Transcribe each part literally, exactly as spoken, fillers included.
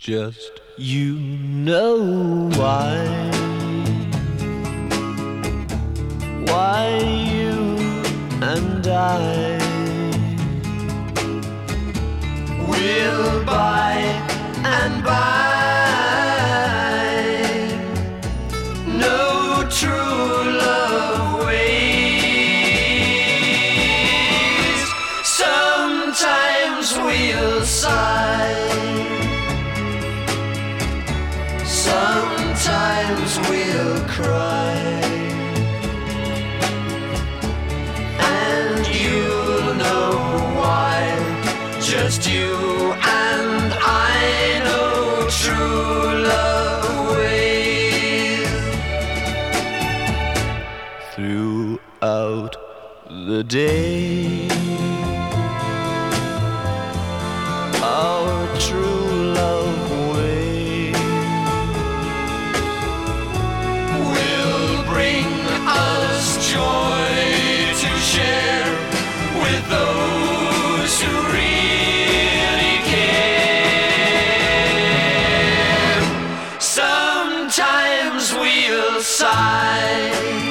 Just you know why. Why you and I will by and by no true love ways. Sometimes we'll sigh, sometimes we'll cry, and you'll know why. Just you and I know true love ways. Throughout the day, our true love ways will bring us joy to share with those who really care. Sometimes we'll sigh,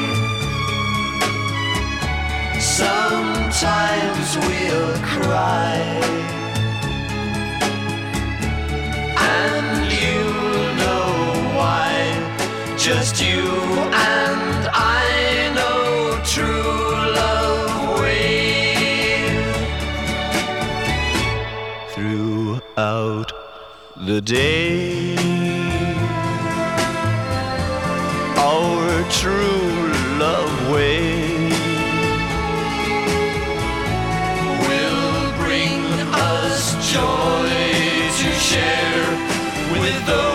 sometimes we'll cry, and you'll know why. Just you and I know true love ways. Throughout the day, our true love ways will bring us joy to share with those